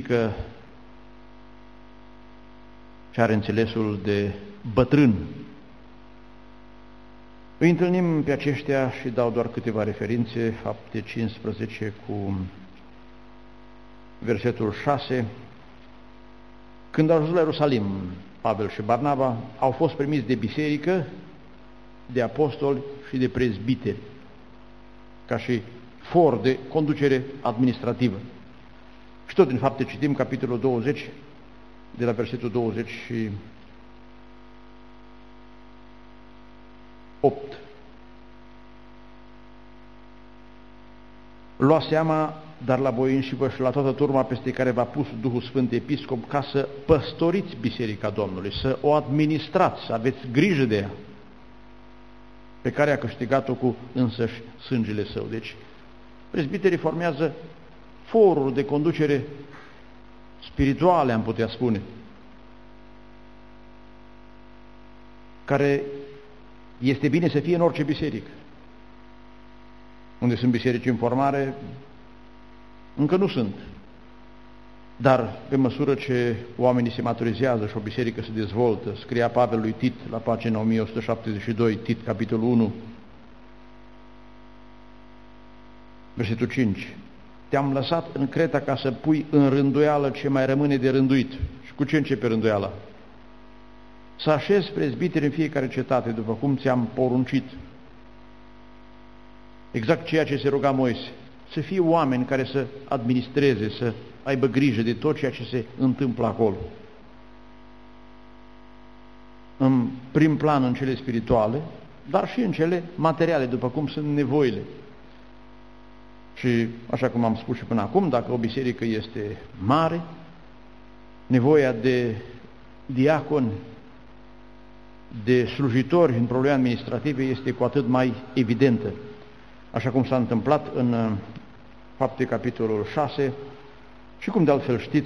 ridică și are înțelesul de bătrân. Îi întâlnim pe aceștia și dau doar câteva referințe, Fapte 15 cu versetul 6. Când au ajuns la Ierusalim, Pavel și Barnaba au fost primiți de biserică, de apostoli și de prezbiteri, ca și for de conducere administrativă. Și tot din Fapte citim capitolul 20, de la versetul 28. Lua seama, dar la voi înșivă și la toată turma peste care v-a pus Duhul Sfânt Episcop, ca să păstoriți Biserica Domnului, să o administrați, să aveți grijă de ea, pe care a câștigat-o cu însăși sângele său. Deci, prezbiterii formează foruri de conducere spirituale, am putea spune, care este bine să fie în orice biserică. Unde sunt biserici în formare, încă nu sunt. Dar, pe măsură ce oamenii se maturizează și o biserică se dezvoltă, scria Pavel lui Tit la pagina 1172, Tit, capitolul 1, versetul 5. Te-am lăsat în Creta ca să pui în rânduială ce mai rămâne de rânduit. Și cu ce începe rânduiala? Să așezi prezbiteri în fiecare cetate, după cum ți-am poruncit. Exact ceea ce se ruga Moise. Să fie oameni care să administreze, să aibă grijă de tot ceea ce se întâmplă acolo. În prim plan în cele spirituale, dar și în cele materiale, după cum sunt nevoile. Și, așa cum am spus și până acum, dacă o biserică este mare, nevoia de diaconi, de slujitori în probleme administrative este cu atât mai evidentă. Așa cum s-a întâmplat în Fapte capitolul 6 și cum de altfel știți,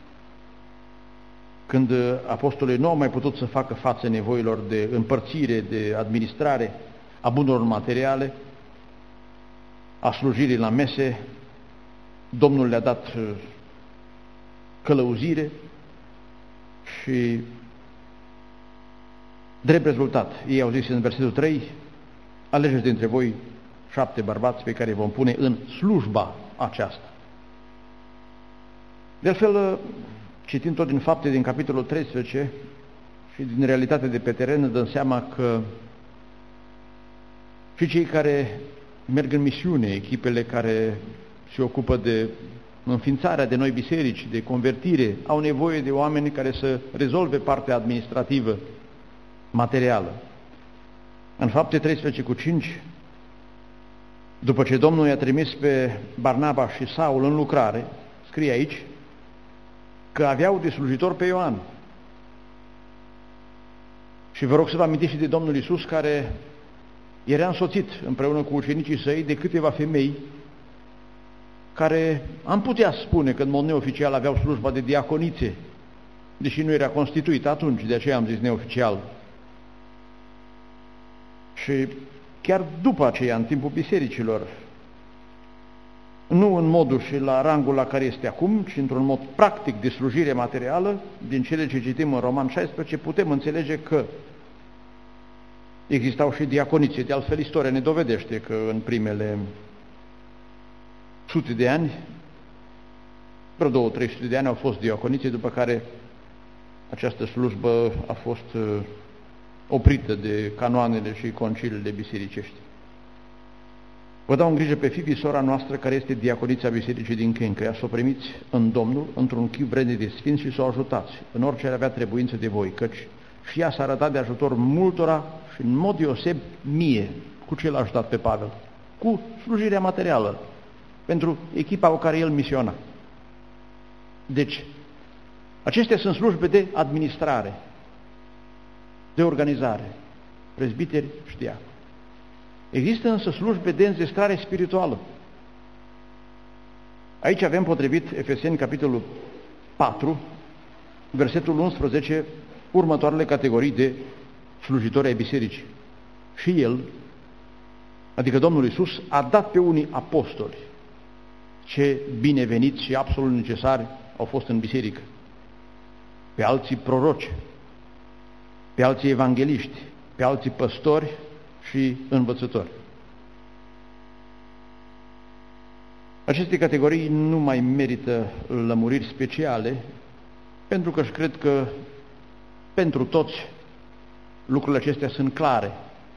când apostolii nu au mai putut să facă față nevoilor de împărțire, de administrare a bunurilor materiale, a slujirii la mese, Domnul le-a dat călăuzire și drept rezultat, ei au zis în versetul 3, alegeți dintre voi 7 bărbați pe care îi vom pune în slujba aceasta. De altfel, citind tot din Fapte din capitolul 13 și din realitatea de pe teren, ne dăm seama că și cei care merg în misiune, echipele care se ocupă de înființarea de noi biserici, de convertire, au nevoie de oameni care să rezolve partea administrativă, materială. În Fapte 13 cu 5, după ce Domnul i-a trimis pe Barnaba și Saul în lucrare, scrie aici că aveau de slujitor pe Ioan. Și vă rog să vă amintiți și de Domnul Iisus, care era însoțit împreună cu ucenicii săi de câteva femei care am putea spune că în mod neoficial aveau slujba de diaconițe, deși nu era constituit atunci, de aceea am zis neoficial. Și chiar după aceea, în timpul bisericilor, nu în modul și la rangul la care este acum, ci într-un mod practic de slujire materială, din cele ce citim în Roman 16, putem înțelege că existau și diaconițe. De altfel, istoria ne dovedește că în primele sute de ani, vreo 200-300 de ani au fost diaconițe, după care această slujbă a fost oprită de canoanele și conciliile bisericești. Vă dau în grijă pe Fifi, sora noastră, care este diaconița bisericii din Chencăia, să o primiți în Domnul, într-un chip vrednic de sfinți și să o ajutați în orice ar avea trebuință de voi, căci și ea s-a arătat de ajutor multora și în mod deoseb mie, cu ce l-a ajutat pe Pavel, cu slujirea materială, pentru echipa cu care el misiona. Deci, acestea sunt slujbe de administrare, de organizare, prezbiteri și diaconi. Există însă slujbe de înzestrare spirituală. Aici avem, potrivit Efeseni, capitolul 4, versetul 11, următoarele categorii de slujitori ai bisericii. Și El, adică Domnul Iisus, a dat pe unii apostoli, ce bineveniți și absolut necesari au fost în biserică, pe alții proroci, pe alții evangeliști, pe alții păstori și învățători. Aceste categorii nu mai merită lămuriri speciale, pentru că își cred că pentru toți lucrurile acestea sunt clare.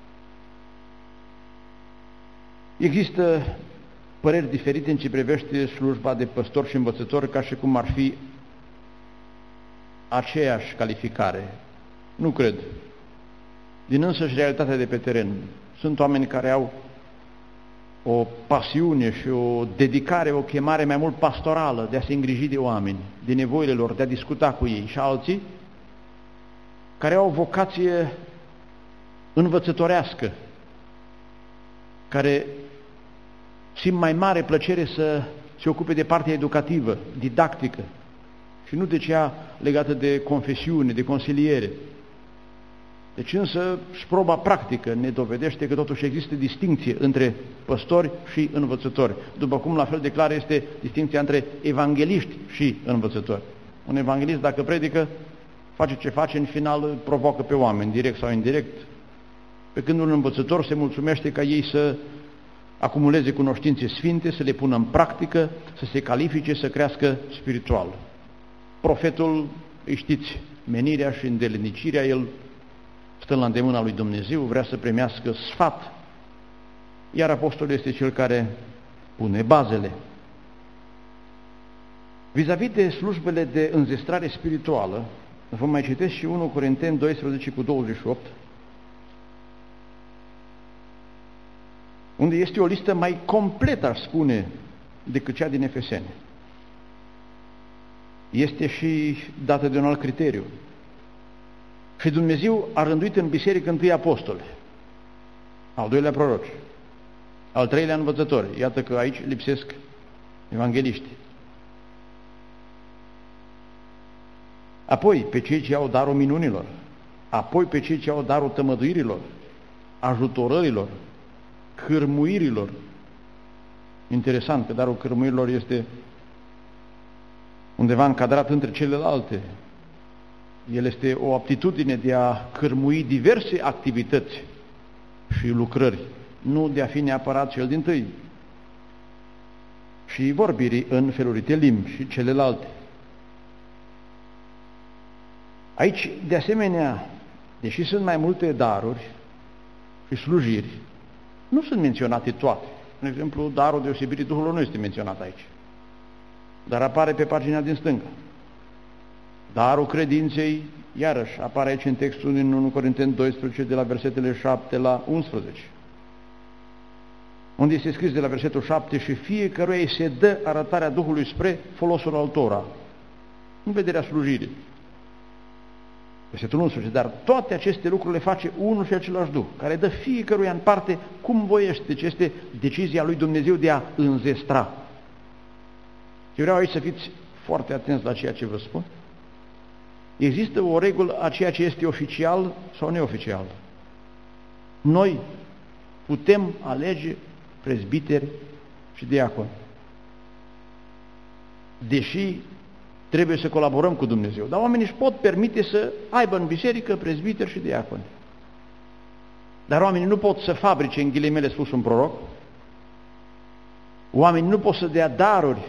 Există păreri diferite în ce privește slujba de păstor și învățător, ca și cum ar fi aceeași calificare. Nu cred. Din însăși realitatea de pe teren, sunt oameni care au o pasiune și o dedicare, o chemare mai mult pastorală de a se îngriji de oameni, de nevoile lor, de a discuta cu ei, și alții care au o vocație învățătorească, care simt mai mare plăcere să se ocupe de partea educativă, didactică, și nu de cea legată de confesiune, de consiliere. Deci însă și proba practică ne dovedește că totuși există distincție între păstori și învățători, după cum la fel de clar este distincția între evangeliști și învățători. Un evanghelist, dacă predică, face ce face, în final provoacă pe oameni, direct sau indirect, pe când un învățător se mulțumește ca ei să acumuleze cunoștințe sfinte, să le pună în practică, să se califice, să crească spiritual. Profetul, îi știți, menirea și îndelenicirea, el stă la îndemâna lui Dumnezeu, vrea să primească sfat, iar apostolul este cel care pune bazele. Vis-a-vis de slujbele de înzestrare spirituală, vă mai citesc și 1 Corinteni 12:28, unde este o listă mai completă, aș spune, decât cea din Efeseni. Este și dată de un alt criteriu. Și Dumnezeu a rânduit în biserică întâi apostoli, al doilea proroci, al treilea învățători. Iată că aici lipsesc evangeliști. Apoi pe cei ce au darul minunilor, apoi pe cei ce au darul tămăduirilor, ajutorărilor, cârmuirilor. Interesant că darul cârmuirilor este undeva încadrat între celelalte. El este o aptitudine de a cârmui diverse activități și lucrări, nu de a fi neapărat cel dintâi. Și vorbirii în felurite limbi și celelalte. Aici, de asemenea, deși sunt mai multe daruri și slujiri, nu sunt menționate toate. De exemplu, darul deosebirii Duhului nu este menționat aici, dar apare pe pagina din stânga. Darul credinței, iarăși, apare aici în textul din 1 Corinteni 12, de la versetele 7 la 11, unde este scris de la versetul 7: și fiecăruia îi se dă arătarea Duhului spre folosul altora, în vederea slujirii. Versetul 11, dar toate aceste lucruri le face unul și același Duh, care dă fiecăruia în parte cum voiește. Deci este decizia lui Dumnezeu de a înzestra. Eu vreau aici să fiți foarte atenți la ceea ce vă spun. Există o regulă a ceea ce este oficial sau neoficial. Noi putem alege prezbiteri și diaconi, deși trebuie să colaborăm cu Dumnezeu. Dar oamenii își pot permite să aibă în biserică prezbiteri și diaconi. Dar oamenii nu pot să fabrice, în ghilimele spus, un proroc. Oamenii nu pot să dea daruri.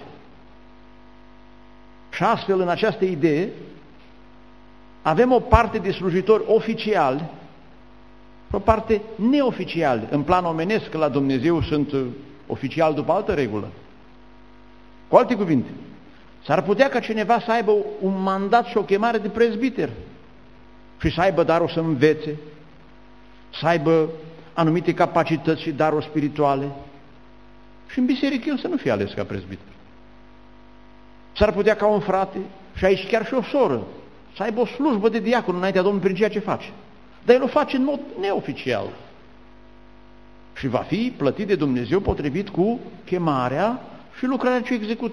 Și astfel, în această idee, avem o parte de slujitori oficiali și o parte neoficiali. În plan omenesc, la Dumnezeu sunt oficiali după altă regulă. Cu alte cuvinte, s-ar putea ca cineva să aibă un mandat și o chemare de prezbiter și să aibă darul să învețe, să aibă anumite capacități și daruri spirituale, și în biserică el să nu fie ales ca prezbiter. S-ar putea ca un frate, și aici chiar și o soră, să aibă o slujbă de diacon înaintea Domnului prin ceea ce face. Dar el o face în mod neoficial și va fi plătit de Dumnezeu potrivit cu chemarea și lucrarea ce execută.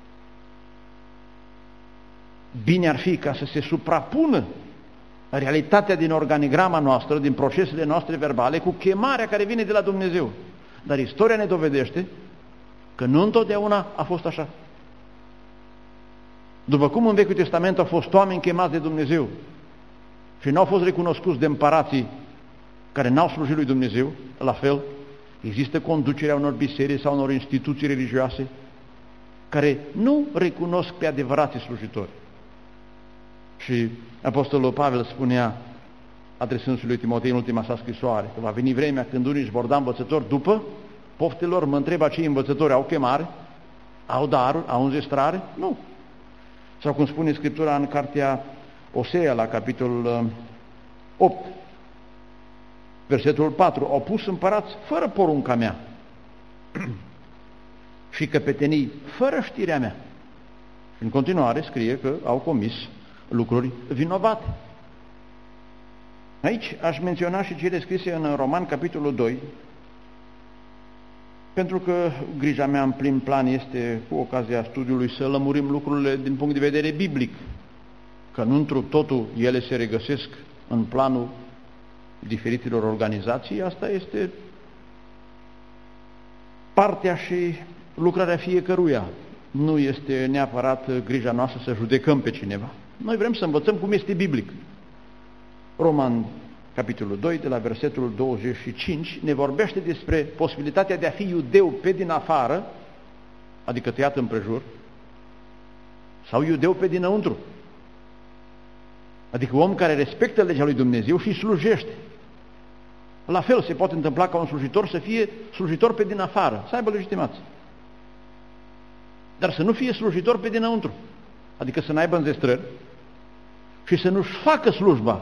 Bine ar fi ca să se suprapună realitatea din organigrama noastră, din procesele noastre verbale, cu chemarea care vine de la Dumnezeu. Dar istoria ne dovedește că nu întotdeauna a fost așa. După cum în Vechiul Testament au fost oameni chemați de Dumnezeu și n-au fost recunoscuți de împărații care n-au slujit lui Dumnezeu, la fel, există conducerea unor biserici sau unor instituții religioase care nu recunosc pe adevărații slujitori. Și Apostolul Pavel spunea, adresându-se lui Timotei în ultima sa scrisoare, că va veni vremea când unii își vor da învățători după poftelor. Mă întreb, acei învățători au chemare? Au daruri? Au înzestrare? Nu. Sau cum spune Scriptura în cartea Osea, la capitolul 8, versetul 4, au pus împărați fără porunca mea și căpetenii fără știrea mea. În continuare scrie că au comis lucruri vinovate. Aici aș menționa și cele scrise în Roman, capitolul 2, pentru că grija mea în plin plan este, cu ocazia studiului, să lămurim lucrurile din punct de vedere biblic, că nu întru totul ele se regăsesc în planul diferitelor organizații. Asta este partea și lucrarea fiecăruia. Nu este neapărat grija noastră să judecăm pe cineva. Noi vrem să învățăm cum este biblic. Roman, capitolul 2, de la versetul 25, ne vorbește despre posibilitatea de a fi iudeu pe din afară, adică tăiat împrejur, sau iudeu pe dinăuntru, adică om care respectă legea lui Dumnezeu și slujește. La fel se poate întâmpla ca un slujitor să fie slujitor pe din afară, să aibă legitimație, dar să nu fie slujitor pe dinăuntru, adică să n-aibă înzestrări și să nu-și facă slujba,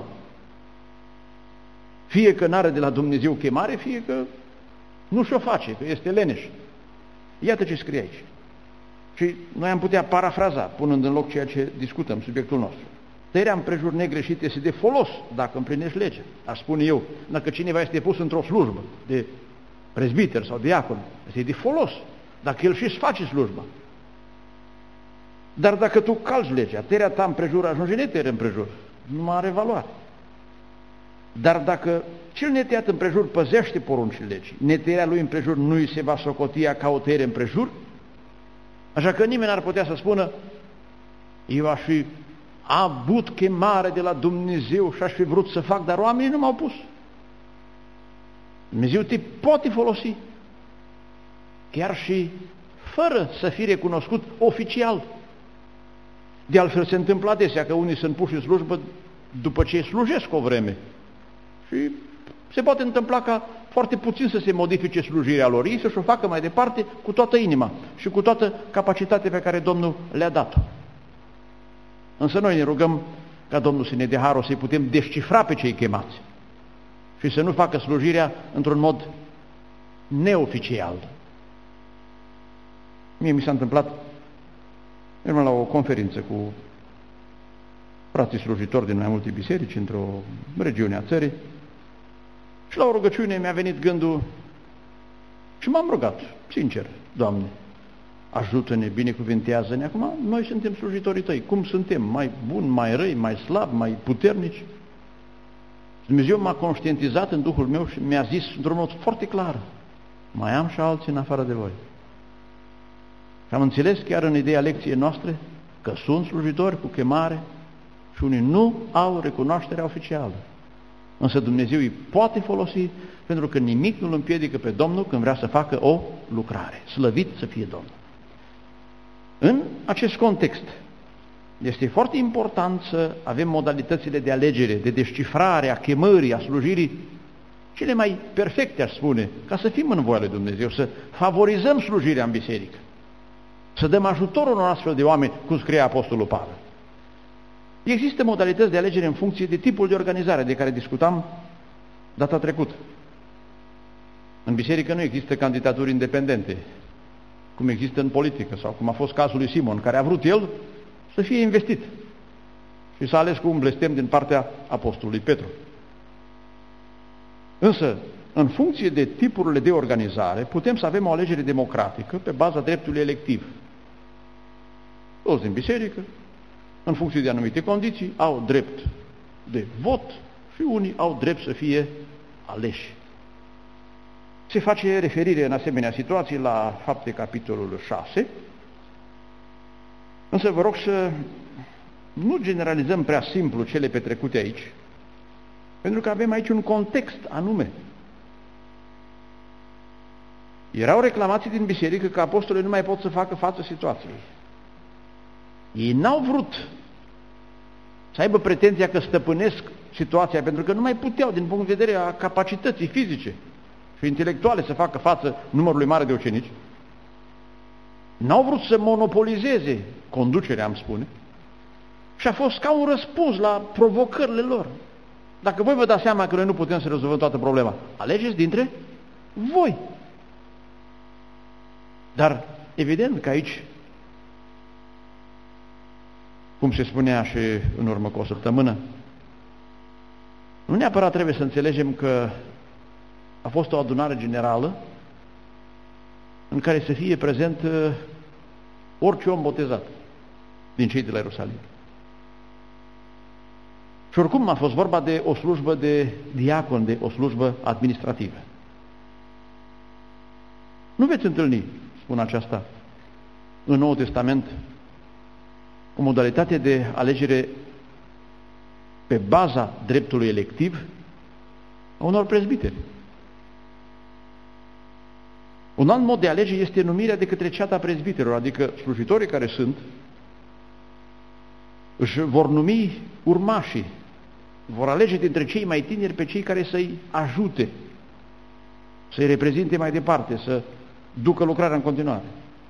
fie că n-are de la Dumnezeu chemare, fie că nu și-o face, că este leneș. Iată ce scrie aici. Și noi am putea parafraza, punând în loc ceea ce discutăm, subiectul nostru. Tăierea împrejur negreșit este de folos dacă împlinești legea. Aș spune eu, dacă cineva este pus într-o slujbă de prezbiter sau diacon, este de folos, dacă el și-ți face slujba. Dar dacă tu calci legea, tăierea ta împrejur ajunge netăiere împrejur, nu mai are valoare. Dar dacă cel netăiat împrejur păzește poruncile legii, netăierea lui împrejur nu îi se va socotia ca o tăiere împrejur, așa că nimeni n-ar putea să spună, eu aș fi avut chemare de la Dumnezeu și aș fi vrut să fac, dar oamenii nu m-au pus. Dumnezeu te poate folosi, chiar și fără să fii recunoscut oficial. De altfel se întâmplă adesea că unii sunt puși în slujbă după ce slujesc o vreme. Și se poate întâmpla ca foarte puțin să se modifice slujirea lor, ei să-și o facă mai departe cu toată inima și cu toată capacitatea pe care Domnul le-a dat-o. Însă noi ne rugăm ca Domnul să ne dea harul să-i putem descifra pe cei chemați și să nu facă slujirea într-un mod neoficial. Mie mi s-a întâmplat, eram la o conferință cu frații slujitori din mai multe biserici într-o regiune a țării și la o rugăciune mi-a venit gândul și m-am rugat, sincer, Doamne, ajută-ne, binecuvintează-ne. Acum noi suntem slujitorii Tăi. Cum suntem? Mai buni, mai răi, mai slabi, mai puternici? Dumnezeu m-a conștientizat în Duhul meu și mi-a zis într-un mod foarte clar, mai am și alții în afară de voi. Și am înțeles chiar în ideea lecției noastre că sunt slujitori cu chemare și unii nu au recunoașterea oficială. Însă Dumnezeu îi poate folosi pentru că nimic nu îl împiedică pe Domnul când vrea să facă o lucrare. Slăvit să fie Domnul! În acest context este foarte important să avem modalitățile de alegere, de descifrare a chemării, a slujirii cele mai perfecte, aș spune, ca să fim în voia lui Dumnezeu, să favorizăm slujirea în biserică, să dăm ajutorul unor astfel de oameni, cum scrie Apostolul Pavel. Există modalități de alegere în funcție de tipul de organizare de care discutam data trecută. În biserică nu există candidaturi independente, cum există în politică, sau cum a fost cazul lui Simon, care a vrut el să fie investit și s-a ales cu un blestem din partea apostolului Petru. Însă, în funcție de tipurile de organizare, putem să avem o alegere democratică pe baza dreptului electiv. Toți din biserică, în funcție de anumite condiții, au drept de vot și unii au drept să fie aleși. Se face referire în asemenea situații la Fapte, capitolul 6, Însă vă rog să nu generalizăm prea simplu cele petrecute aici, pentru că avem aici un context anume. Erau reclamații din biserică că apostolii nu mai pot să facă față situației. Ei n-au vrut să aibă pretenția că stăpânesc situația, pentru că nu mai puteau din punct de vedere a capacității fizice și intelectuale să facă față numărului mare de ucenici. N-au vrut să monopolizeze conducerea, am spune, și a fost ca un răspuns la provocările lor. Dacă voi vă dați seama că noi nu putem să rezolvăm toată problema, alegeți dintre voi. Dar evident că aici, cum se spunea și în urmă cu o săptămână, nu neapărat trebuie să înțelegem că a fost o adunare generală în care să fie prezent orice om botezat din cei de la Ierusalim. Și oricum a fost vorba de o slujbă de diacon, de o slujbă administrativă. Nu veți întâlni, spun aceasta, în Noul Testament, o modalitate de alegere pe baza dreptului electiv a unor prezbiteri. Un alt mod de alege este numirea de către ceata prezbiterilor, adică slujitorii care sunt, își vor numi urmașii, vor alege dintre cei mai tineri pe cei care să-i ajute, să-i reprezinte mai departe, să ducă lucrarea în continuare.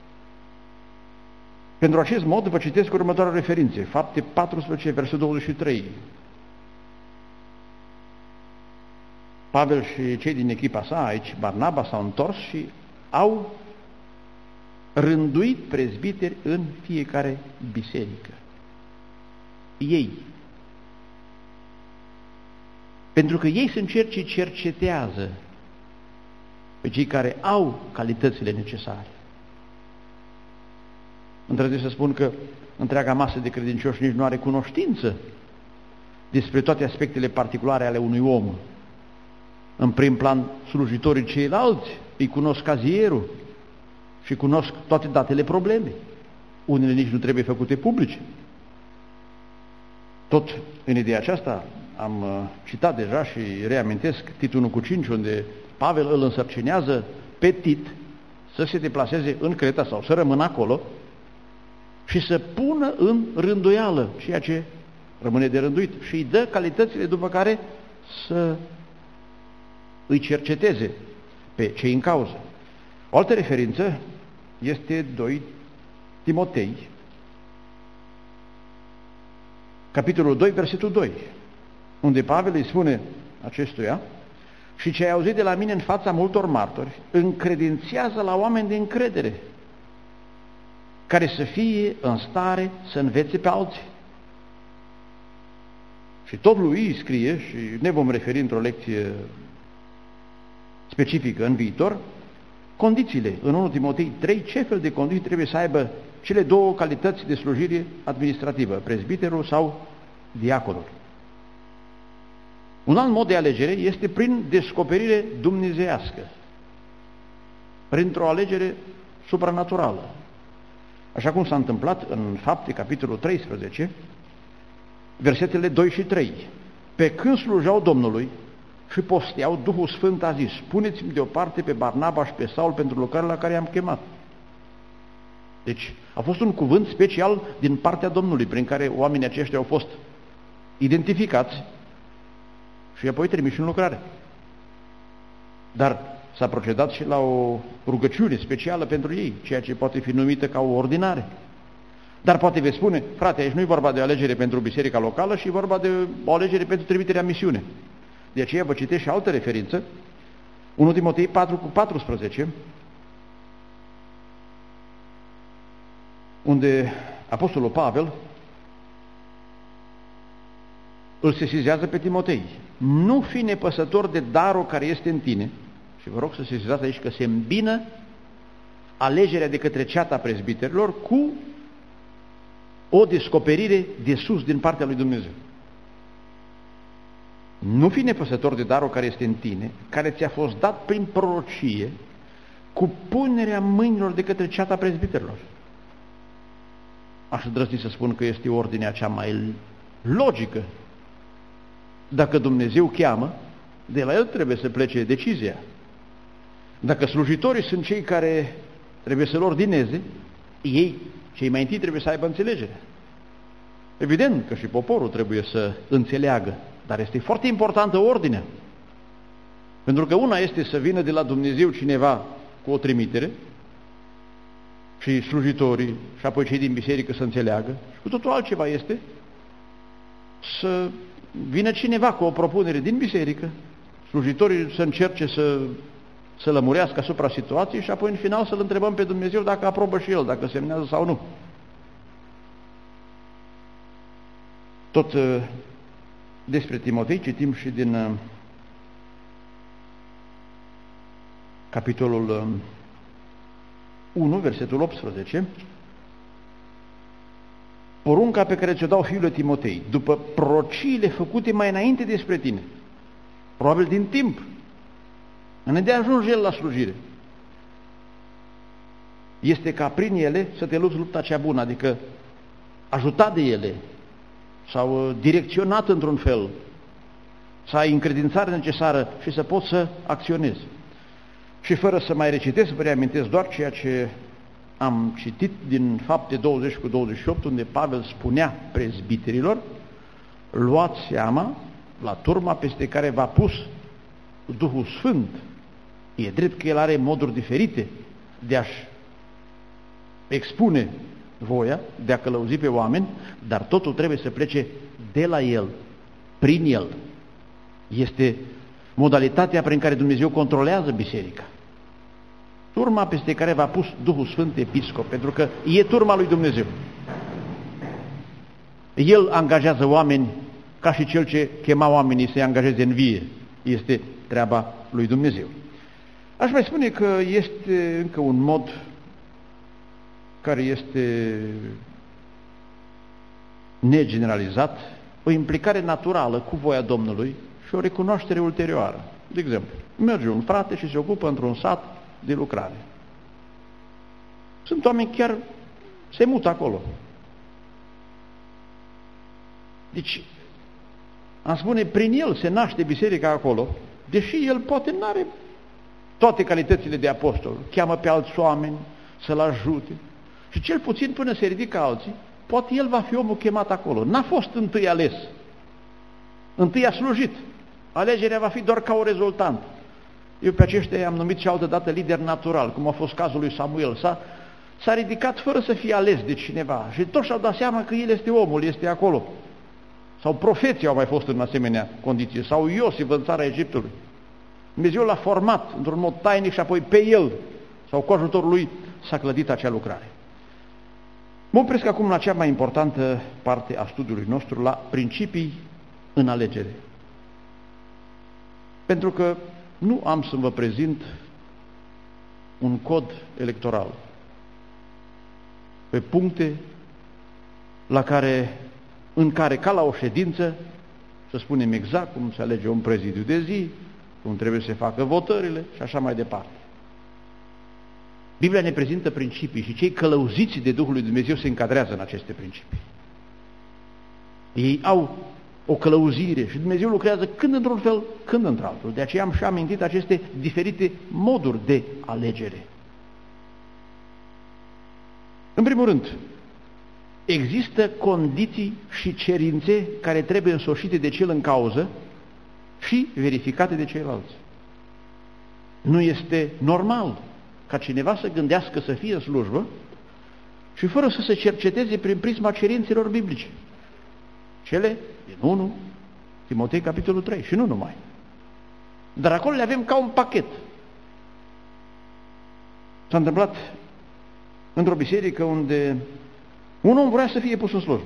Pentru acest mod vă citesc următoarele referințe. Fapte 14, versetul 23. Pavel și cei din echipa sa, aici Barnaba, s-au întors și au rânduit prezbiteri în fiecare biserică. Ei. Pentru că ei sunt cei ce cercetează pe cei care au calitățile necesare. Îndrăznesc să spun că întreaga masă de credincioși nici nu are cunoștință despre toate aspectele particulare ale unui om. În prim plan, slujitorii ceilalți îi cunosc cazierul și cunosc toate datele problemei. Unele nici nu trebuie făcute publice. Tot în ideea aceasta am citat deja și reamintesc Titul 1:5, unde Pavel îl însărcinează pe Tit să se deplaseze în Creta sau să rămână acolo și să pună în rânduială ceea ce rămâne de rânduit și îi dă calitățile după care să îi cerceteze pe cei în cauză. O altă referință este 2 Timotei, capitolul 2, versetul 2, unde Pavel îi spune acestuia: și ce ai auzit de la mine în fața multor martori, încredințează la oameni de încredere, care să fie în stare să învețe pe alții. Și tot lui scrie, și ne vom referi într-o lecție specifică în viitor, condițiile. În 1 Timotei 3, ce fel de condiții trebuie să aibă cele două calități de slujire administrativă, prezbiterul sau diaconul. Un alt mod de alegere este prin descoperire dumnezeiască, printr-o alegere supranaturală. Așa cum s-a întâmplat în Fapte, capitolul 13, versetele 2 și 3. Pe când slujau Domnului și posteau, Duhul Sfânt a zis: puneți-mi deoparte pe Barnaba și pe Saul pentru lucrarea la care i-am chemat. Deci a fost un cuvânt special din partea Domnului, prin care oamenii aceștia au fost identificați și apoi trimiși în lucrare. Dar s-a procedat și la o rugăciune specială pentru ei, ceea ce poate fi numită ca o ordinare. Dar poate veți spune: frate, aici nu e vorba de o alegere pentru biserica locală, ci e vorba de o alegere pentru trimiterea în misiune. De aceea vă citesc și altă referință, 1 Timotei 4:14, unde apostolul Pavel îl sesizează pe Timotei: nu fi nepăsător de darul care este în tine. Și vă rog să sesizați aici că se îmbină alegerea de către ceata prezbiterilor cu o descoperire de sus din partea lui Dumnezeu. Nu fi nepăsător de darul care este în tine, care ți-a fost dat prin prorocie, cu punerea mâinilor de către ceata prezbiterilor. aș îndrăzni să spun că este ordinea cea mai logică. Dacă Dumnezeu cheamă, de la El trebuie să plece decizia. Dacă slujitorii sunt cei care trebuie să-L ordineze, ei, cei mai întâi, trebuie să aibă înțelegere. Evident că și poporul trebuie să înțeleagă, dar este foarte importantă ordinea. Pentru că una este să vină de la Dumnezeu cineva cu o trimitere și slujitorii și apoi cei din biserică să înțeleagă, și cu totul altceva este să vină cineva cu o propunere din biserică, slujitorii să încerce să lămurească asupra situației și apoi în final să-L întrebăm pe Dumnezeu dacă aprobă și El, dacă semnează sau nu. Tot despre Timotei citim și din capitolul 1, versetul 18. Porunca pe care ți-o dau, fiule Timotei, după prorociile făcute mai înainte despre tine, probabil din timp, înainte de a ajunge el la slujire, este ca prin ele să te lupți lupta cea bună, adică ajutat de ele, sau direcționat într-un fel, să ai încredințare necesară și să poți să acționezi. Și fără să mai recitesc, vă reamintesc doar ceea ce am citit din Fapte 20:28, unde Pavel spunea prezbiterilor: luați seama la turma peste care v-a pus Duhul Sfânt. E drept că El are moduri diferite de a-și expune voia, de a călăuzi pe oameni, dar totul trebuie să plece de la El, prin El. Este modalitatea prin care Dumnezeu controlează biserica. Turma peste care v-a pus Duhul Sfânt episcop, pentru că e turma lui Dumnezeu. El angajează oameni ca și cel ce chema oamenii să-i angajeze în vie. Este treaba lui Dumnezeu. Aș mai spune că este încă un mod care este negeneralizat, o implicare naturală cu voia Domnului și o recunoaștere ulterioară. De exemplu, merge un frate și se ocupă într-un sat de lucrare. Sunt oameni chiar se mută acolo. Deci, am spune, prin el se naște biserica acolo, deși el poate n-are toate calitățile de apostol, cheamă pe alți oameni să-l ajute și cel puțin până se ridică alții, poate el va fi omul chemat acolo. N-a fost întâi ales, întâi a slujit. Alegerea va fi doar ca o rezultant. Eu pe aceștia i-am numit și altă dată lider natural, cum a fost cazul lui Samuel. S-a ridicat fără să fie ales de cineva și toți și-au dat seama că el este omul, este acolo. Sau profeții au mai fost în asemenea condiție, sau Iosif în țara Egiptului. Dumnezeu l-a format într-un mod tainic și apoi pe el, sau cu ajutorul lui, s-a clădit acea lucrare. Mă opresc acum la cea mai importantă parte a studiului nostru, la principii în alegere. Pentru că nu am să vă prezint un cod electoral pe puncte în care, ca la o ședință, să spunem exact cum se alege un prezidiu de zi, cum trebuie să se facă votările și așa mai departe. Biblia ne prezintă principii și cei călăuziți de Duhul lui Dumnezeu se încadrează în aceste principii. Ei au o călăuzire și Dumnezeu lucrează când într-un fel, când într-altul. De aceea am și amintit aceste diferite moduri de alegere. În primul rând, există condiții și cerințe care trebuie însoțite de cel în cauză și verificate de ceilalți. Nu este normal ca cineva să gândească să fie în slujbă și fără să se cerceteze prin prisma cerințelor biblice. Cele din 1 Timotei, capitolul 3, și nu numai. Dar acolo le avem ca un pachet. S-a întâmplat într-o biserică unde un om vrea să fie pus în slujbă.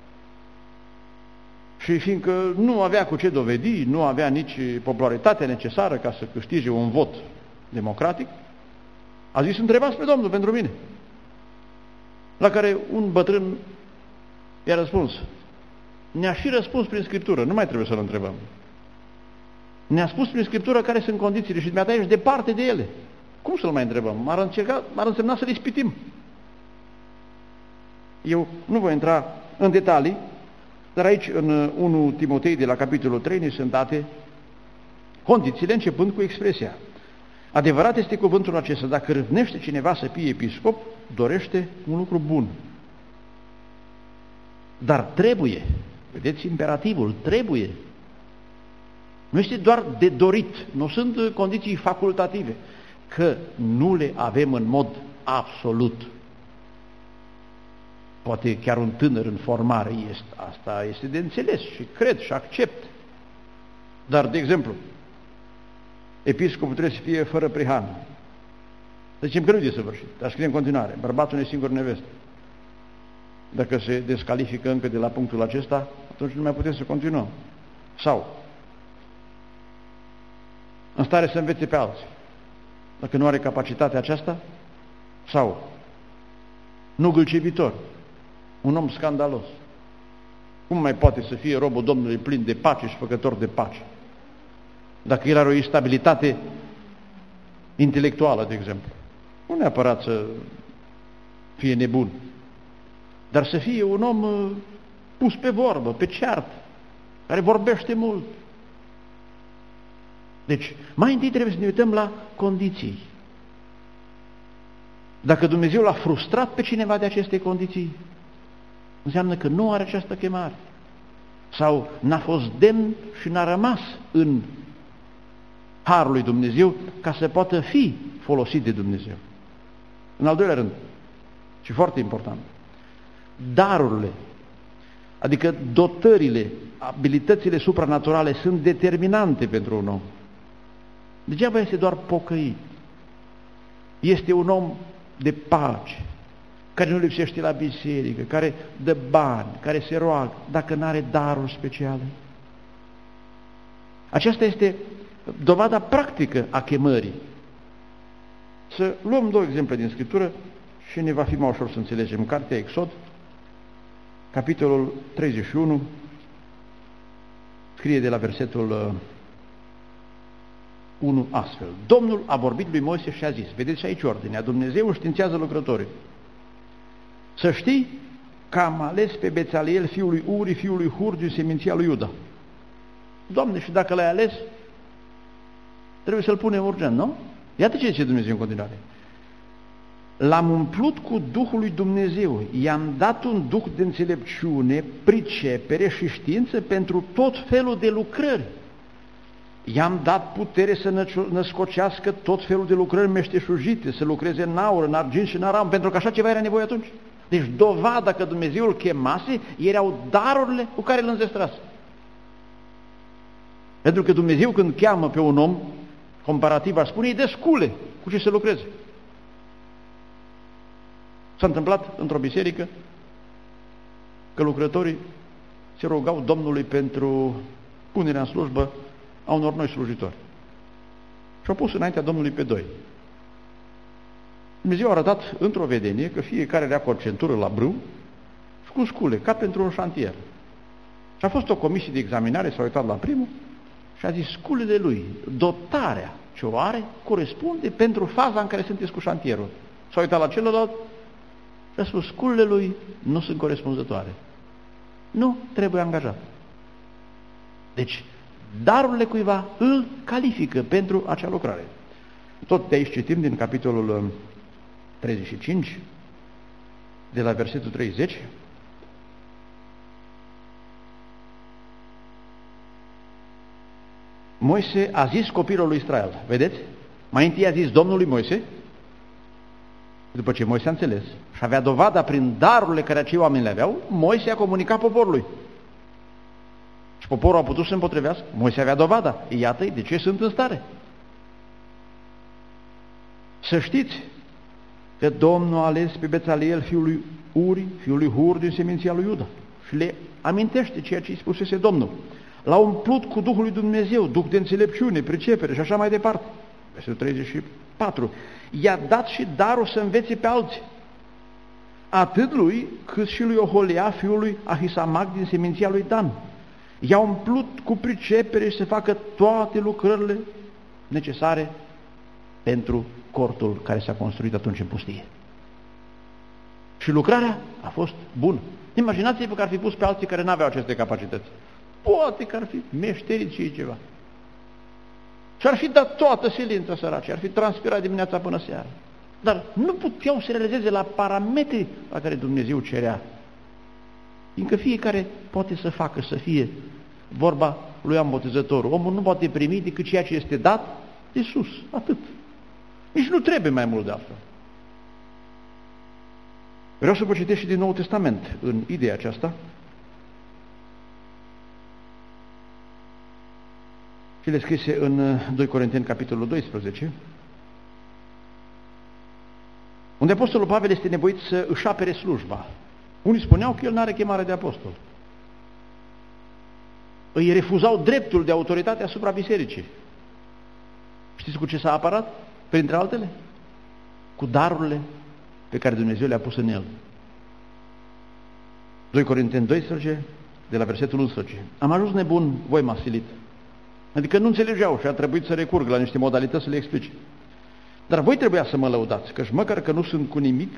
Și fiindcă nu avea cu ce dovedi, nu avea nici popularitatea necesară ca să câștige un vot democratic, a zis: întrebați pe Domnul pentru mine. La care un bătrân i-a răspuns: ne-a și răspuns prin Scriptură, nu mai trebuie să-l întrebăm. Ne-a spus prin Scriptură care sunt condițiile și dumneata ești departe de ele. Cum să-l mai întrebăm? M-ar însemna să le ispitim. Eu nu voi intra în detalii, dar aici, în 1 Timotei, de la capitolul 3, ne sunt date condițiile, începând cu expresia: adevărat este cuvântul acesta, dacă râvnește cineva să fie episcop, dorește un lucru bun. Dar trebuie, vedeți imperativul, trebuie. Nu este doar de dorit, nu sunt condiții facultative, că nu le avem în mod absolut. Poate chiar un tânăr în formare asta este de înțeles și cred și accept. Dar, de exemplu, episcopul trebuie să fie fără prihană. Să zicem că nu e desăvârșit, dar scrie în continuare: bărbatul unei singuri neveste. Dacă se descalifică încă de la punctul acesta, atunci nu mai putem să continuăm. Sau în stare să învețe pe alții, dacă nu are capacitatea aceasta. Sau nu gâlcevitor, un om scandalos. Cum mai poate să fie robul Domnului plin de pace și făcător de pace? Dacă el are o instabilitate intelectuală, de exemplu, nu neapărat să fie nebun, dar să fie un om pus pe vorbă, pe ceartă, care vorbește mult. Deci, mai întâi trebuie să ne uităm la condiții. Dacă Dumnezeu l-a frustrat pe cineva de aceste condiții, înseamnă că nu are această chemare. Sau n-a fost demn și n-a rămas în harul lui Dumnezeu ca să poată fi folosit de Dumnezeu. În al doilea rând, și foarte important, darurile, adică dotările, abilitățile supranaturale sunt determinante pentru un om. Degeaba este doar pocăit. Este un om de pace, care nu lipsește la biserică, care dă bani, care se roagă, dacă nu are daruri speciale. Aceasta este dovada practică a chemării. Să luăm 2 exemple din Scriptură și ne va fi mai ușor să înțelegem. Cartea Exod, capitolul 31, scrie de la versetul 1 astfel: Domnul a vorbit lui Moise și a zis, vedeți și aici ordinea, Dumnezeu științează lucrătorii, să știi că am ales pe Bețaleel, fiul lui Uri, fiul lui Hur, din seminția lui Iuda. Doamne, și dacă l-ai ales, trebuie să-l punem urgent, nu? Iată ce zice Dumnezeu în continuare: l-am umplut cu Duhul lui Dumnezeu, i-am dat un duh de înțelepciune, pricepere și știință pentru tot felul de lucrări. I-am dat putere să născocească tot felul de lucrări meșteșugite, să lucreze în aur, în argint și în aram, pentru că așa ceva era nevoie atunci. Deci dovada că Dumnezeu îl chemase erau darurile cu care îl înzestrase. Pentru că Dumnezeu, când cheamă pe un om, comparativ ar spune, îi dă scule cu ce să lucreze. S-a întâmplat într-o biserică că lucrătorii se rugau Domnului pentru punerea în slujbă a unor noi slujitori. Și au pus înaintea Domnului pe 2. Dumnezeu a arătat într-o vedenie că fiecare era cu o centură la brâu și cu scule, ca pentru un șantier. Și a fost o comisie de examinare, s-a uitat la primul și a zis, sculele lui, dotarea ce o are, corespunde pentru faza în care sunteți cu șantierul. S-a uitat la celălalt și a spus, sculele lui nu sunt corespunzătoare. Nu trebuie angajat. Deci, darurile cuiva îl califică pentru acea lucrare. Tot de aici citim din capitolul 35, de la versetul 30. Moise a zis copilul lui Israel, vedeți? Mai întâi a zis Domnului Moise, după ce Moise a înțeles și avea dovada prin darurile care acei oameni le aveau, Moise a comunicat poporului. Și poporul a putut să se împotrivească. Moise avea dovada. Iată-i de ce sunt în stare. Să știți că Domnul a ales pe Bețaleel, fiul lui Uri, fiul lui Hur, din seminția lui Iuda. Și le amintește ceea ce îi spusese Domnul. L-a umplut cu Duhul lui Dumnezeu, Duh de înțelepciune, pricepere și așa mai departe. Versetul 34. I-a dat și darul să învețe pe alții. Atât lui, cât și lui Oholia, fiul lui Ahisamac, din seminția lui Dan. I-a umplut cu pricepere și să facă toate lucrările necesare pentru cortul care s-a construit atunci în pustie. Și Și lucrarea a fost bună. Imaginați-vă că ar fi pus pe alții care n-aveau aceste capacități. Poate că ar fi meșterit și ceva. Și ar fi dat toată silința săracii, ar fi transpirat dimineața până seara. Dar nu puteau să realizeze la parametrii la care Dumnezeu cerea. Fiindcă fiecare poate să facă, să fie vorba lui Ioan Botezătorul. Omul nu poate primi decât ceea ce este dat de sus, atât. Nici nu trebuie mai mult de asta. Vreau să vă citesc și din Noul Testament în ideea aceasta. Și le scrise în 2 Corinteni, capitolul 12, unde apostolul Pavel este nevoit să își apere slujba. Unii spuneau că el nu are chemare de apostol. Îi refuzau dreptul de autoritate asupra bisericii. Știți cu ce s-a apărat? Printre altele? Cu darurile pe care Dumnezeu le-a pus în el. 2 Corinteni 12, de la versetul 11. Am ajuns nebun, voi m-ați silit. Adică nu înțelegeau și a trebuit să recurg la niște modalități să le explice. Dar voi trebuia să mă lăudați, căci măcar că nu sunt cu nimic,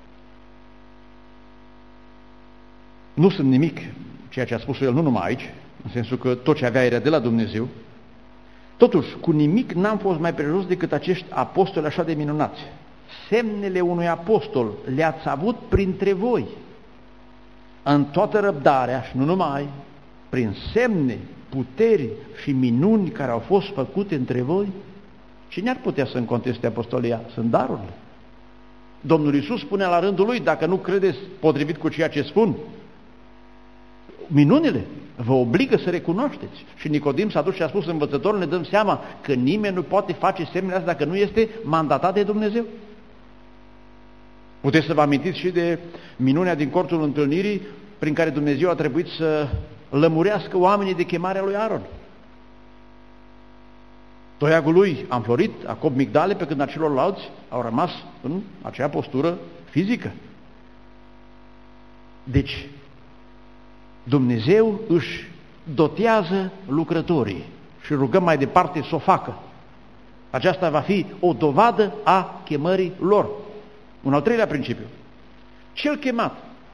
nu sunt nimic, ceea ce a spus el nu numai aici, în sensul că tot ce avea era de la Dumnezeu, totuși, cu nimic n-am fost mai prejos decât acești apostoli așa de minunați. Semnele unui apostol le-ați avut printre voi, în toată răbdarea și nu numai, prin semne, puteri și minuni care au fost făcute între voi. Cine ar putea să-mi conteste apostolia? Sunt darurile. Domnul Iisus spunea la rândul lui, dacă nu credeți potrivit cu ceea ce spun, minunile vă obligă să recunoașteți. Și Nicodim s-a dus și a spus învățătorul, ne dăm seama că nimeni nu poate face semnele astea dacă nu este mandatat de Dumnezeu. Puteți să vă amintiți și de minunea din cortul întâlnirii prin care Dumnezeu a trebuit să lămurească oamenii de chemarea lui Aron. Toiagul lui a înflorit, a copt migdale, pe când a celorlalți au rămas în acea postură fizică. Deci, Dumnezeu își dotează lucrătorii și rugăm mai departe să o facă. Aceasta va fi o dovadă a chemării lor. Un al treilea principiu. Cel chemat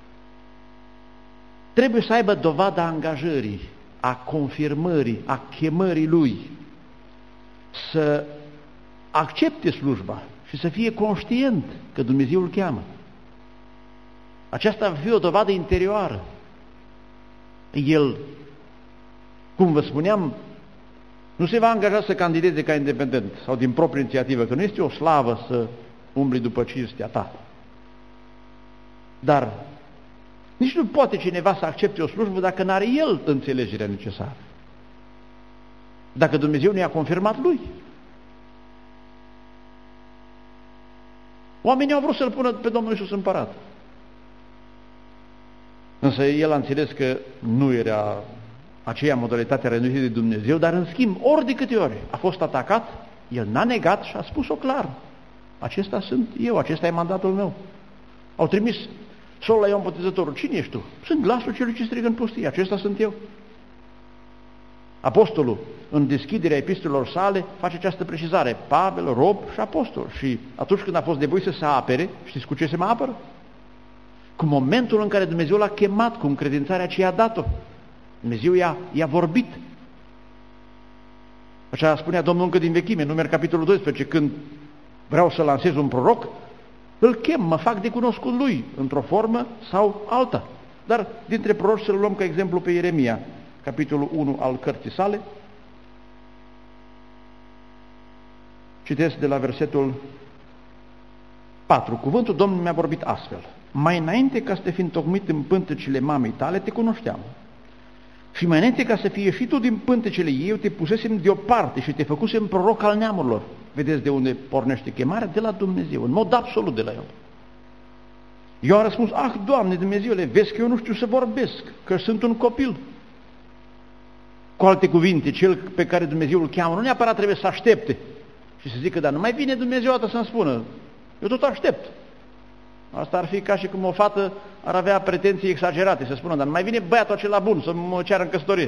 trebuie să aibă dovada angajării, a confirmării, a chemării lui, să accepte slujba și să fie conștient că Dumnezeu îl cheamă. Aceasta va fi o dovadă interioară. El, cum vă spuneam, nu se va angaja să candideze ca independent sau din proprie inițiativă, că nu este o slavă să umbli după cinstea ta. Dar nici nu poate cineva să accepte o slujbă dacă n-are el înțelegerea necesară. Dacă Dumnezeu nu i-a confirmat lui. Oamenii au vrut să-L pună pe Domnul Iisus împărat. Însă el a înțeles că nu era aceea modalitate rânduită de Dumnezeu, dar în schimb, ori de câte ori a fost atacat, el n-a negat și a spus-o clar. Acesta sunt eu, acesta e mandatul meu. Au trimis sol la Ioan Botezătorul. Cine ești tu? Sunt glasul celui ce strigă în pustie, acesta sunt eu. Apostolul, în deschiderea epistolelor sale, face această precizare. Pavel, rob și apostol. Și atunci când a fost nevoie să se apere, știți cu ce se mai apără? Cu momentul în care Dumnezeu l-a chemat, cu încredințarea ce i-a dat-o. Dumnezeu i-a vorbit. Așa spunea Domnul încă din vechime, Numeri capitolul 12, când vreau să lansez un proroc, îl chem, mă fac de cunoscut lui, într-o formă sau alta. Dar dintre proroci să-l luăm ca exemplu pe Ieremia, capitolul 1 al cărții sale. Citesc de la versetul 4. Cuvântul Domnului mi-a vorbit astfel. Mai înainte ca să te fi întocmit în pântecele mamei tale, te cunoșteam. Și mai înainte ca să fii ieșit tu din pântecele ei, eu te pusesem deoparte și te făcusem proroc al neamurilor. Vedeți de unde pornește chemarea? De la Dumnezeu, în mod absolut de la El. Eu am răspuns, Doamne Dumnezeule, vezi că eu nu știu să vorbesc, că sunt un copil. Cu alte cuvinte, cel pe care Dumnezeu îl cheamă, nu neapărat trebuie să aștepte și să zică, dar nu mai vine Dumnezeu atât să-mi spună, eu tot aștept. Asta ar fi ca și cum o fată ar avea pretenții exagerate, să spună, dar nu mai vine băiatul acela bun să mă ceară în căsătorie.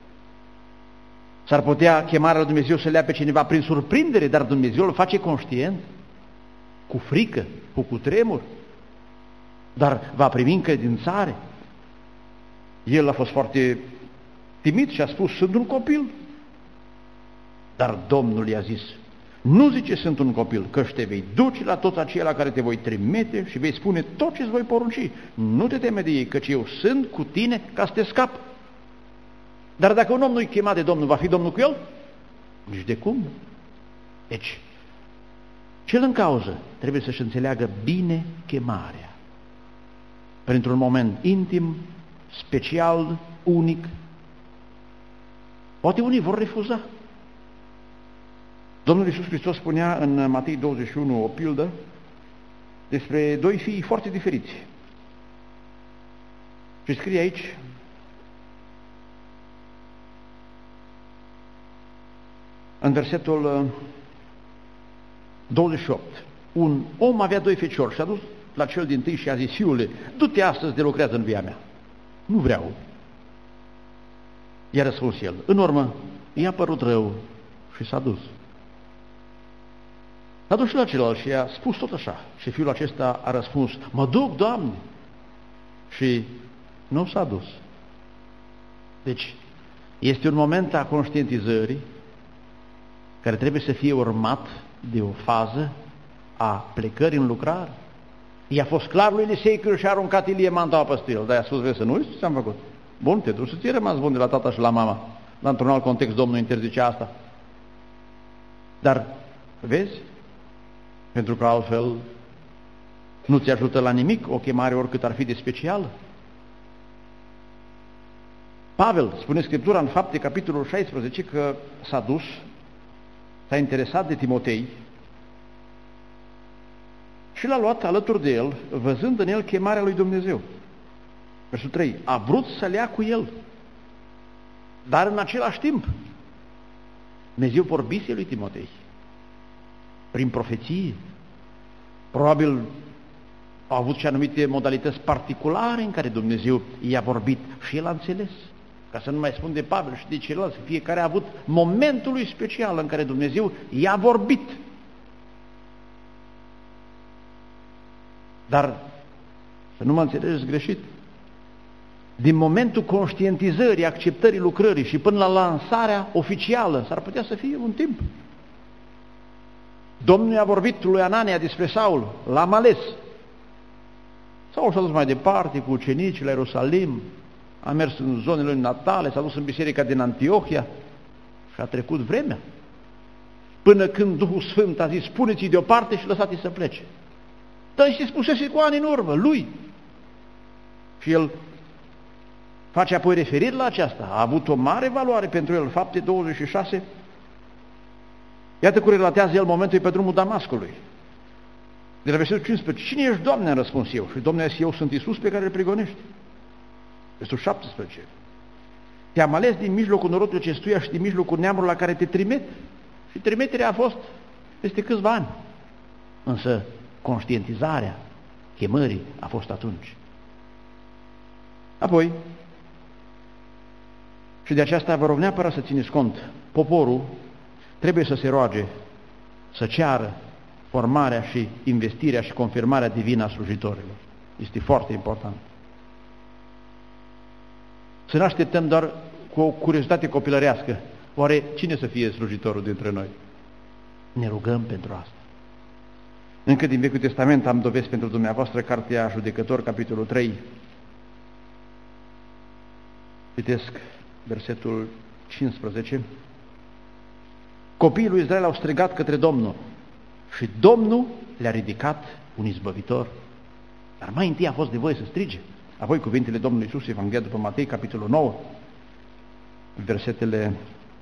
S-ar putea chemarea lui Dumnezeu să le ia pe cineva prin surprindere, dar Dumnezeu îl face conștient, cu frică, cu cutremur. dar va primi încredințare. El a fost foarte timid și a spus, sunt un copil. Dar Domnul i-a zis, nu zice sunt un copil, căci te vei duce la toți aceia la care te voi trimite și vei spune tot ce îți voi porunci. Nu te teme de ei, căci eu sunt cu tine ca să te scap. Dar dacă un om nu-i chemat de Domnul, va fi Domnul cu el? Nici de cum. Deci, cel în cauză trebuie să-și înțeleagă bine chemarea. Printr-un moment intim, special, unic. Poate unii vor refuza. Domnul Iisus Hristos spunea în Matei 21 o pildă despre doi fii foarte diferiți. Și scrie aici, în versetul 28, un om avea doi feciori și a dus la cel dintâi și a zis, fiule, du-te astăzi de lucrează în via mea. Nu vreau. I-a răspuns el. În urmă, i-a părut rău și s-a dus. S-a dus și la celălalt și i-a spus tot așa. Și fiul acesta a răspuns, mă duc, Doamne. Și nu s-a dus. Deci, este un moment a conștientizării care trebuie să fie urmat de o fază a plecării în lucrare. I-a fost clar lui Elisei că și-a aruncat Ilie mantaua peste el, dar i-a spus, vezi să nu uiți ce am făcut. Bun, te duci să ți-ai rămas bun de la tata și la mama. Dar într-un alt context Domnul interzicea asta. Dar, vezi, pentru că altfel nu ți ajută la nimic o chemare oricât ar fi de specială. Pavel spune Scriptura în Fapte, capitolul 16, că s-a dus, s-a interesat de Timotei și l-a luat alături de el, văzând în el chemarea lui Dumnezeu. Versul 3. A vrut să le ia cu el, dar în același timp Dumnezeu vorbise lui Timotei prin profeție. Probabil au avut și anumite modalități particulare în care Dumnezeu i-a vorbit și el a înțeles. Ca să nu mai spun de Pavel și de ceilalți, fiecare a avut momentul lui special în care Dumnezeu i-a vorbit. Dar, să nu mă înțelegeți greșit, din momentul conștientizării, acceptării lucrării și până la lansarea oficială, s-ar putea să fie un timp. Domnul i-a vorbit lui Anania despre Saul, l-am ales. Saul s-a dus mai departe cu ucenicii la Ierusalim, a mers în zonele natale, s-a dus în biserica din Antiohia și a trecut vremea. Până când Duhul Sfânt a zis, puneți-i deoparte și lăsați-i să plece. Dar și spusese cu ani în urmă, lui. Și el face apoi referire la aceasta. A avut o mare valoare pentru el, Fapte 26. Iată cum relatează el momentul pe drumul Damascului. De la versetul 15. Cine ești, Doamne? Am răspuns eu. Și Domnul a zis, eu sunt Iisus pe care îl prigonești. Versetul 17. Te-am ales din mijlocul norodului acestuia și din mijlocul neamului la care te trimit. Și trimiterea a fost peste câțiva ani. Însă conștientizarea chemării a fost atunci. Apoi, și de aceasta vă rog neapărat să țineți cont, poporul trebuie să se roage, să ceară formarea și investirea și confirmarea divină a slujitorilor. Este foarte important. Să ne așteptăm doar cu o curiozitate copilărească. Oare cine să fie slujitorul dintre noi? Ne rugăm pentru asta. Încă din Vechiul Testament am dovezi pentru dumneavoastră, Cartea Judecători, capitolul 3. Citesc versetul 15. Copiii lui Israel au strigat către Domnul și Domnul le-a ridicat un izbăvitor. Dar mai întâi a fost nevoie să strige. Apoi cuvintele Domnului Iisus, Evanghelia după Matei, capitolul 9, versetele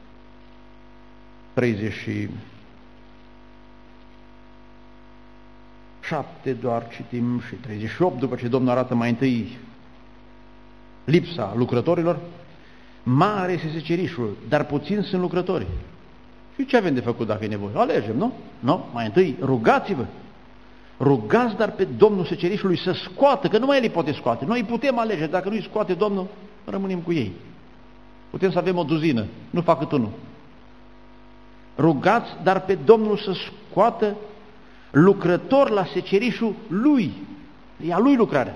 37 doar citim și 38, după ce Domnul arată mai întâi lipsa lucrătorilor. Mare este secerișul, dar puțin sunt lucrători. Și ce avem de făcut dacă e nevoie? Alegem, nu? Nu? Mai întâi rugați-vă. Rugați dar pe Domnul secerișului să scoată, că numai El îi poate scoate. Noi putem alege, dacă nu îi scoate Domnul, rămânem cu ei. Putem să avem o duzină, nu fac cât unul. Rugați dar pe Domnul să scoată lucrători la secerișul Lui. E a Lui lucrarea.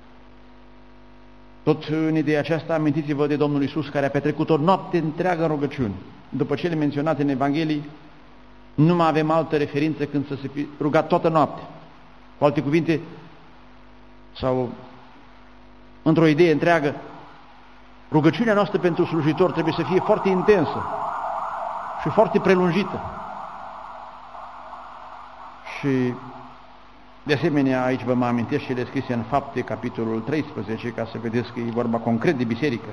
Tot în ideea aceasta, amintiți-vă de Domnul Iisus, care a petrecut o noapte întreagă în rugăciuni. După cele menționate în Evanghelii, nu mai avem altă referință când să se fi rugat toată noaptea. Cu alte cuvinte, sau într-o idee întreagă, rugăciunea noastră pentru slujitor trebuie să fie foarte intensă și foarte prelungită. Și de asemenea, aici vă mă amintesc cele scrise în Fapte, capitolul 13, ca să vedeți că e vorba concret de biserică.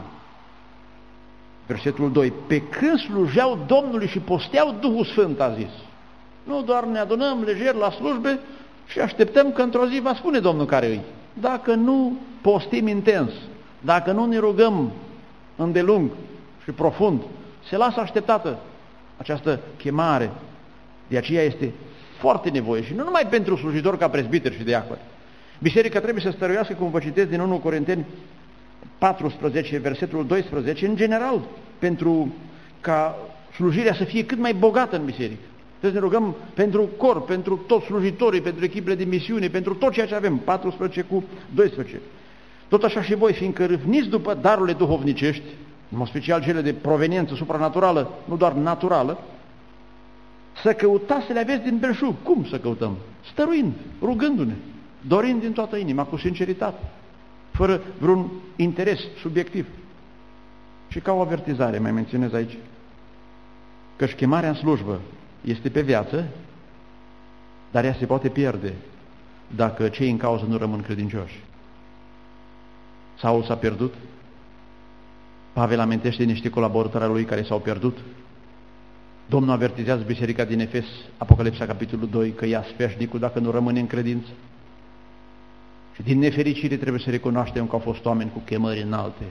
Versetul 2. Pe când slujeau Domnului și posteau, Duhul Sfânt a zis. Nu doar ne adunăm lejer la slujbe și așteptăm că într-o zi va spune Domnul care îi. Dacă nu postim intens, dacă nu ne rugăm îndelung și profund, se lasă așteptată această chemare. De aceea este foarte nevoie și nu numai pentru slujitori ca prezbiteri și diaconi. Biserica trebuie să stăruiască, cum vă citesc din 1 Corinteni 14, versetul 12, în general, pentru ca slujirea să fie cât mai bogată în biserică. Trebuie să ne rugăm pentru corp, pentru toți slujitorii, pentru echipele de misiune, pentru tot ceea ce avem, 14 cu 12. Tot așa și voi, fiindcă râvniți după darurile duhovnicești, în mod special cele de proveniență supranaturală, nu doar naturală, să căutați să le aveți din belșug. Cum să căutăm? Stăruind, rugându-ne, dorind din toată inima, cu sinceritate, fără vreun interes subiectiv. Și ca o avertizare, mai menționez aici, căci chemarea în slujbă este pe viață, dar ea se poate pierde dacă cei în cauză nu rămân credincioși. Saul s-a pierdut, Pavel amintește niște colaboratori al lui care s-au pierdut, Domnul avertizează biserica din Efes, Apocalipsa capitolul 2, că ia sfeșnicul dacă nu rămâne în credință. Și din nefericire trebuie să recunoaștem că au fost oameni cu chemări înalte.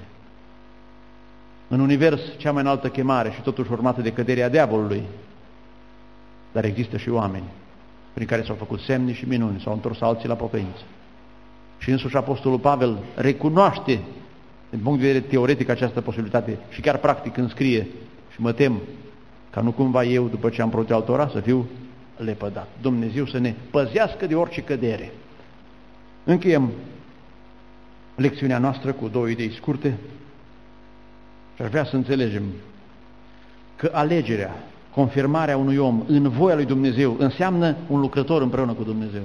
În univers, cea mai înaltă chemare și totuși urmată de căderea diavolului. Dar există și oameni prin care s-au făcut semne și minuni, s-au întors alții la pocăință. Și însuși Apostolul Pavel recunoaște, din punct de vedere teoretic, această posibilitate și chiar practic înscrie și mă tem ca nu cumva eu, după ce am protejat altora, să fiu lepădat. Dumnezeu să ne păzească de orice cădere. Încheiem lecțiunea noastră cu două idei scurte și aș vrea să înțelegem că alegerea, confirmarea unui om în voia lui Dumnezeu înseamnă un lucrător împreună cu Dumnezeu.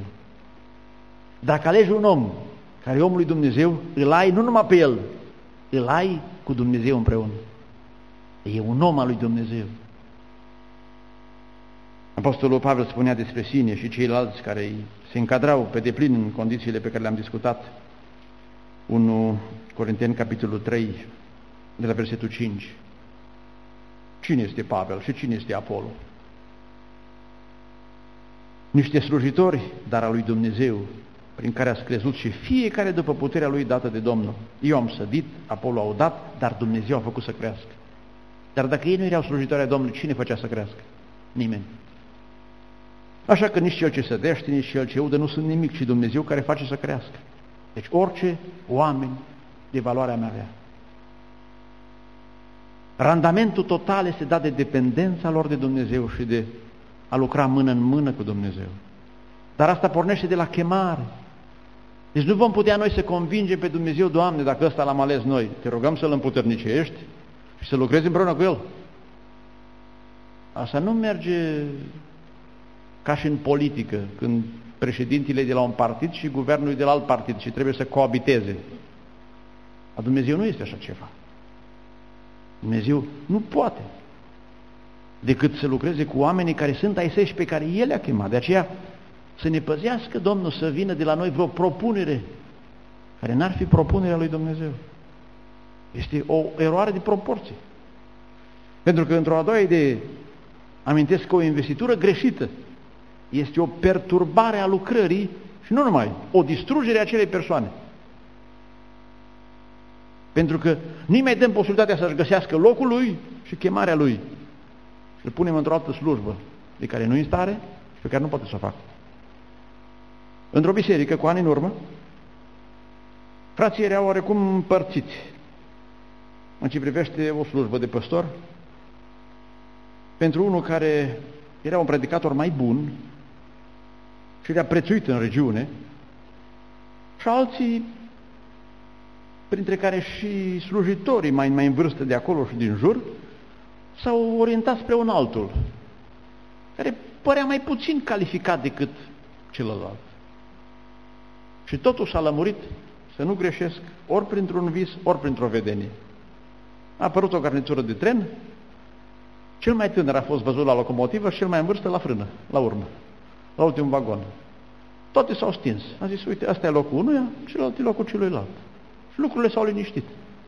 Dacă alegi un om care e omul lui Dumnezeu, îl ai nu numai pe el, îl ai cu Dumnezeu împreună. E un om al lui Dumnezeu. Apostolul Pavel spunea despre sine și ceilalți care se încadrau pe deplin în condițiile pe care le-am discutat. 1 Corinteni, capitolul 3, de la versetul 5. Cine este Pavel și cine este Apollo? Niște slujitori, dar al lui Dumnezeu, prin care ați crezut și fiecare după puterea lui dată de Domnul. Eu am sădit, Apollo a udat, dar Dumnezeu a făcut să crească. Dar dacă ei nu erau slujitori ai Domnului, cine făcea să crească? Nimeni. Așa că nici cel ce sădește, nici cel ce udă nu sunt nimic, ci Dumnezeu care face să crească. Deci orice oameni de valoarea mea avea. Randamentul total este dat de dependența lor de Dumnezeu și de a lucra mână în mână cu Dumnezeu. Dar asta pornește de la chemare. Deci nu vom putea noi să convingem pe Dumnezeu, Doamne, dacă ăsta l-am ales noi, te rugăm să-L împuternicești și să lucrezi împreună cu El. Asta nu merge ca și în politică, când președintele e de la un partid și guvernul e de la alt partid și trebuie să coabiteze. A Dumnezeu nu este așa ceva. Dumnezeu nu poate decât să lucreze cu oamenii care sunt ai săi și pe care El le-a chemat. De aceea să ne păzească Domnul să vină de la noi vreo propunere care n-ar fi propunerea lui Dumnezeu. Este o eroare de proporție. Pentru că într-o a doua idee amintesc că o investitură greșită este o perturbare a lucrării și nu numai, o distrugere a acelei persoane. Pentru că nu-i mai dăm posibilitatea să-și găsească locul lui și chemarea lui. Și îl punem într-o altă slujbă de care nu-i în stare și pe care nu poate să o facă. Într-o biserică, cu ani în urmă, frații erau oarecum împărțiți în ce privește o slujbă de păstor. Pentru unul care era un predicator mai bun și era prețuit în regiune Și alții, printre care și slujitorii mai în vârstă de acolo și din jur, s-au orientat spre un altul, care părea mai puțin calificat decât celălalt. Și totul s-a lămurit, să nu greșesc, ori printr-un vis, ori printr-o vedenie. A apărut o garnitură de tren, cel mai tânăr a fost văzut la locomotivă și cel mai în vârstă la frână, la urmă, la ultimul vagon. Toate s-au stins. A zis, uite, ăsta e locul unuia, celălalt e locul celuilalt. Și lucrurile s-au liniștit.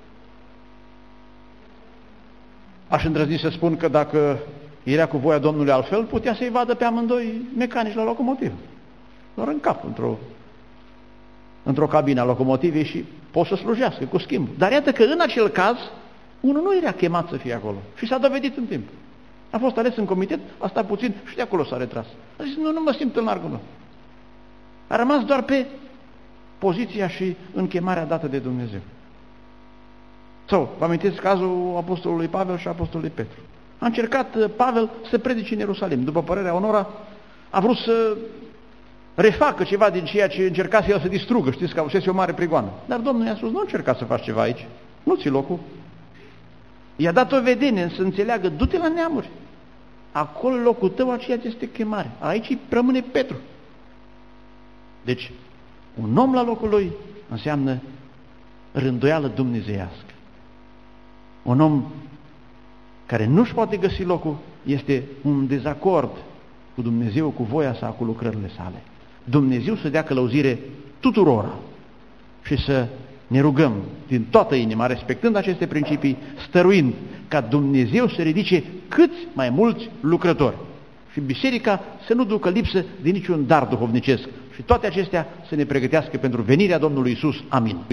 Aș îndrăzni să spun că dacă era cu voia Domnului altfel, putea să-i vadă pe amândoi mecanici la locomotivă. Doar în cap, într-o cabină a locomotivei și pot să slujească cu schimb. Dar iată că în acel caz, unul nu era chemat să fie acolo. Și s-a dovedit în timp. A fost ales în comitet, a stat puțin și de acolo s-a retras. A zis, nu mă simt în largul meu. A rămas doar pe poziția și în chemarea dată de Dumnezeu. Sau, vă amintiți cazul apostolului Pavel și apostolului Petru. A încercat Pavel să predice în Ierusalim. După părerea unora, a vrut să refacă ceva din ceea ce încercase el să distrugă. Știți că avusese o mare prigoană. Dar Domnul i-a spus, nu încerca să faci ceva aici. Nu ți locul. I-a dat o vedenie să înțeleagă, du-te la neamuri. Acolo locul tău, aceea este chemare. Aici rămâne Petru. Deci, un om la locul lui înseamnă rânduială dumnezeiască. Un om care nu-și poate găsi locul este un dezacord cu Dumnezeu, cu voia sa, cu lucrările sale. Dumnezeu să dea călăuzire tuturora și să ne rugăm din toată inima, respectând aceste principii, stăruind ca Dumnezeu să ridice câți mai mulți lucrători și biserica să nu ducă lipsă de niciun dar duhovnicesc și toate acestea să ne pregătească pentru venirea Domnului Iisus. Amin.